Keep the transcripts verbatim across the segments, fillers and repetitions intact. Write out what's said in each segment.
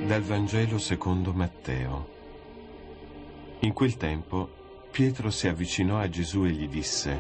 Dal Vangelo secondo Matteo. In quel tempo Pietro si avvicinò a Gesù e gli disse: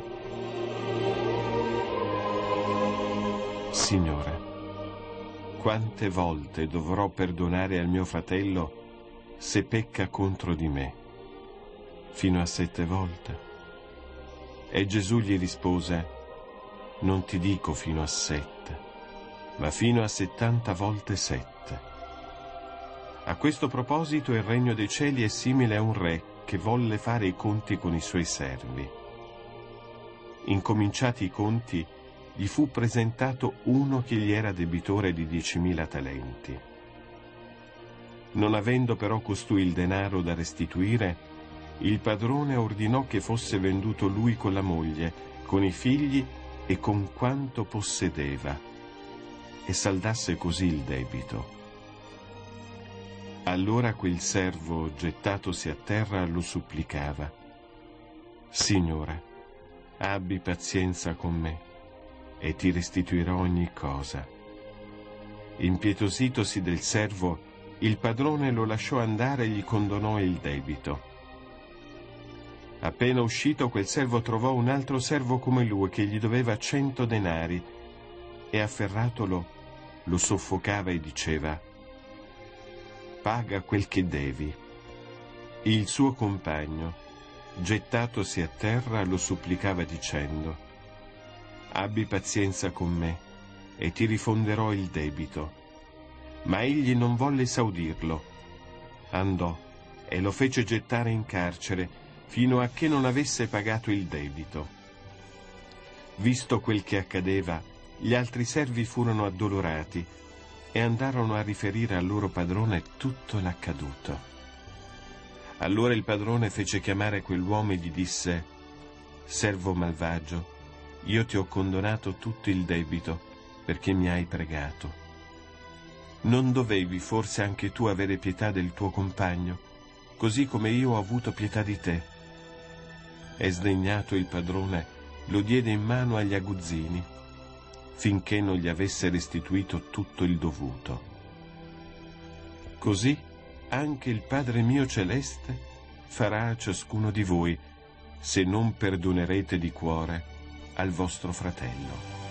Signore, quante volte dovrò perdonare al mio fratello se pecca contro di me? Fino a sette volte? E Gesù gli rispose: non ti dico fino a sette, ma fino a settanta volte sette. A questo proposito il regno dei cieli è simile a un re che volle fare i conti con i suoi servi. Incominciati i conti, gli fu presentato uno che gli era debitore di diecimila talenti. Non avendo però costui il denaro da restituire, il padrone ordinò che fosse venduto lui con la moglie, con i figli e con quanto possedeva, e saldasse così il debito. Allora quel servo, gettatosi a terra, lo supplicava: Signore, abbi pazienza con me e ti restituirò ogni cosa. Impietositosi del servo, il padrone lo lasciò andare e gli condonò il debito. Appena uscito, quel servo trovò un altro servo come lui che gli doveva cento denari e, afferratolo, lo soffocava e diceva: paga quel che devi. Il suo compagno, gettatosi a terra, lo supplicava dicendo: abbi pazienza con me e ti rifonderò il debito. Ma egli non volle esaudirlo. Andò e lo fece gettare in carcere fino a che non avesse pagato il debito. Visto quel che accadeva, gli altri servi furono addolorati e andarono a riferire al loro padrone tutto l'accaduto. Allora il padrone fece chiamare quell'uomo e gli disse: servo malvagio, io ti ho condonato tutto il debito perché mi hai pregato. Non dovevi forse anche tu avere pietà del tuo compagno, così come io ho avuto pietà di te? E sdegnato il padrone, lo diede in mano agli aguzzini, finché non gli avesse restituito tutto il dovuto. Così anche il Padre mio celeste farà a ciascuno di voi, se non perdonerete di cuore al vostro fratello.